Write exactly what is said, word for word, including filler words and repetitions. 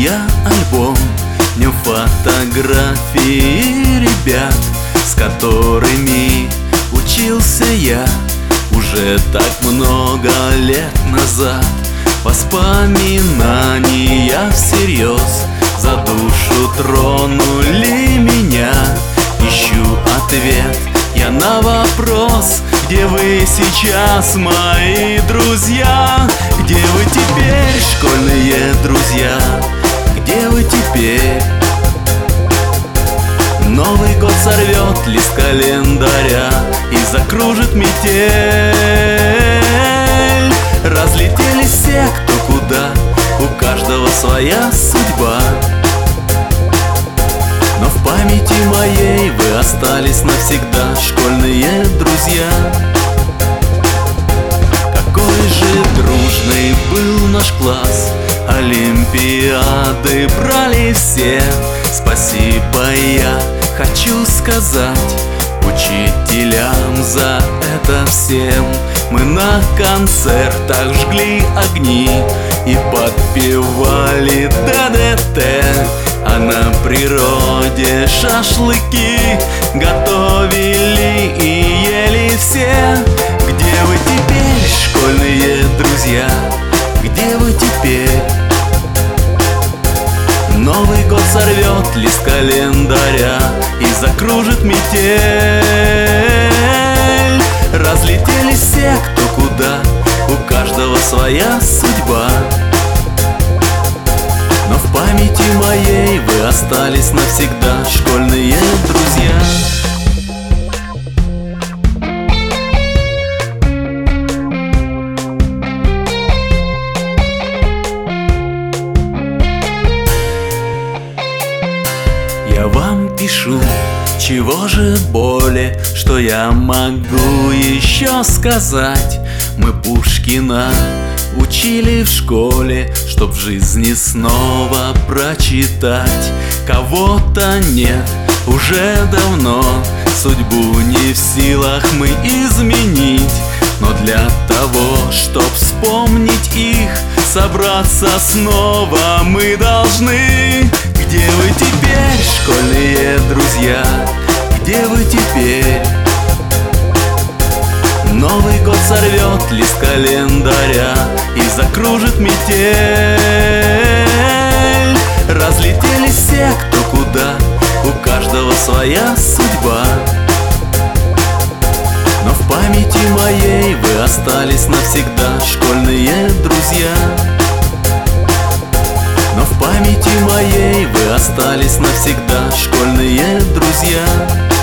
я альбом, в нем фотографии ребят, с которыми учился я уже так много лет назад. Воспоминания всерьез за душу тронули меня. Ищу ответ я на вопрос: где вы сейчас, мои друзья? Где вы теперь, школьные друзья? Где вы теперь? Новый год сорвет лист календаря и закружит метель. Разлетелись все, кто куда, у каждого своя судьба. Но в памяти моей вы остались навсегда, школьные друзья. Какой же дружный был наш класс, олимпиады брали все. Спасибо я хочу сказать учителям за это всем. Мы на концертах жгли огни и подпевали ДДТ, а на природе шашлыки готовили и ели все. Где вы теперь, школьные друзья? Где вы теперь? Новый год сорвет лист календаря и закружит метель. Разлетелись все, кто куда, у каждого своя судьба. Но в памяти моей вы остались навсегда, школьные друзья. Я вам пишу, чего же более, что я могу еще сказать? Мы Пушкина учили в школе, чтоб в жизни снова прочитать. Кого-то нет уже давно, судьбу не в силах мы изменить. Но для того, чтоб вспомнить их, собраться снова мы должны. Где вы теперь, школьные друзья? Где вы теперь? Новый год сорвет лист календаря и закружит метель. Разлетелись все, кто куда, у каждого своя судьба. Но в памяти моей вы остались навсегда, школьные друзья. Но в памяти моей вы остались навсегда, школьные друзья.